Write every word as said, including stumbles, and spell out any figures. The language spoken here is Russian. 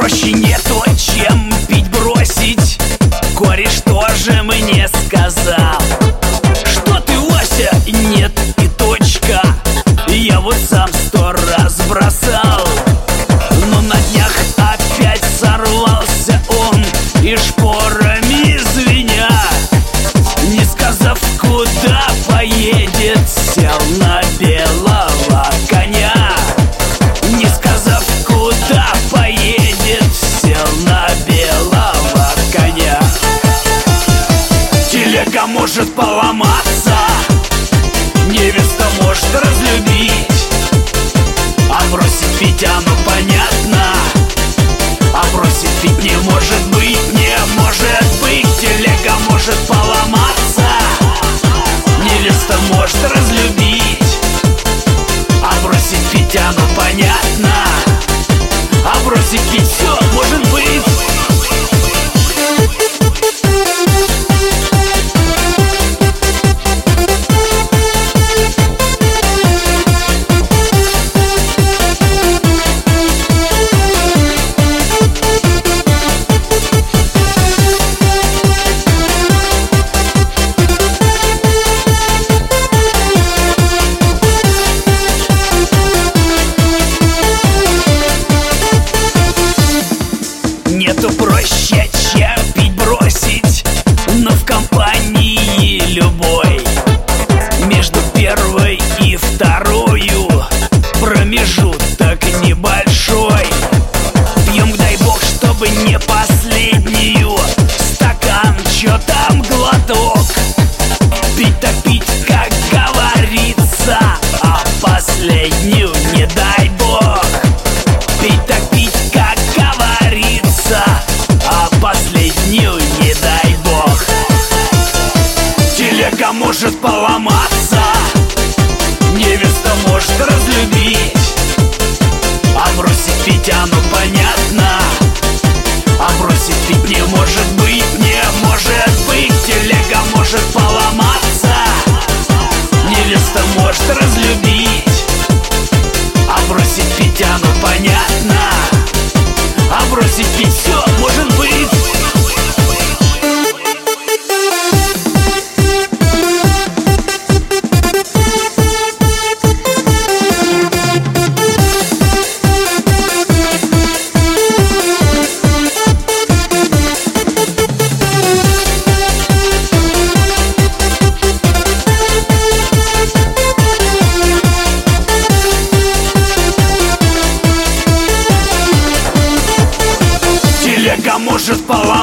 проще нету, чем пить бросить. Кореш тоже мне сказал, что ты, Вася, нет и точка. Я вот сам сто раз бросал, но на днях опять сорвался он, и шпорами звеня, не сказав, куда поедет, сел на белого коня. Не сказав, куда поедет, сел на белого коня. Телега может поломаться, невеста может разлюбить, а бросить пить оно понятно, а бросить пить не может быть, не может быть. Телега может поломаться, невеста может разлюбить, а бросить пить оно понятно, а бросить пить все может быть. Нету проще, чем пить бросить, но в компании любой. Между первой и второю промежуток небольшой. Пьем, дай бог, чтобы не последнюю, стакан, чё там, глоток. Пить так пить, как говорится, а последнюю не дай бог. Пить так пить, как говорится, а последнюю не дай бог. Телега может поломаться, невеста может разлюбить, а бросить пить оно понятно, а бросить пить не может быть, не может быть. Телега может поломаться, невеста может разлюбить, а бросить пить оно понятно, а бросить пить все может быть. Телега может поломаться,